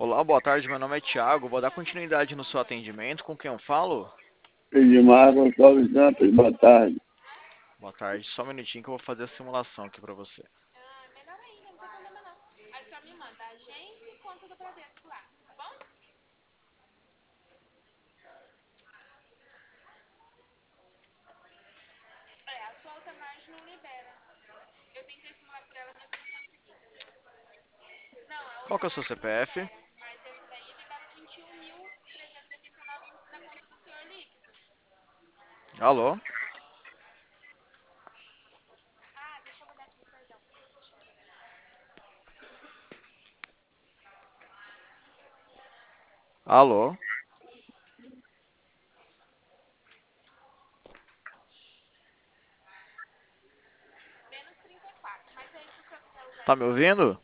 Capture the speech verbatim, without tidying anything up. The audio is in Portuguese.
Olá, boa tarde. Meu nome é Thiago. Vou dar continuidade no seu atendimento. Com quem eu falo? Edmar Gonçalves Dantas, boa tarde. Boa tarde. Só um minutinho que eu vou fazer a simulação aqui pra você. Qual que é o seu C P F? Alô? Alô? Tá me ouvindo?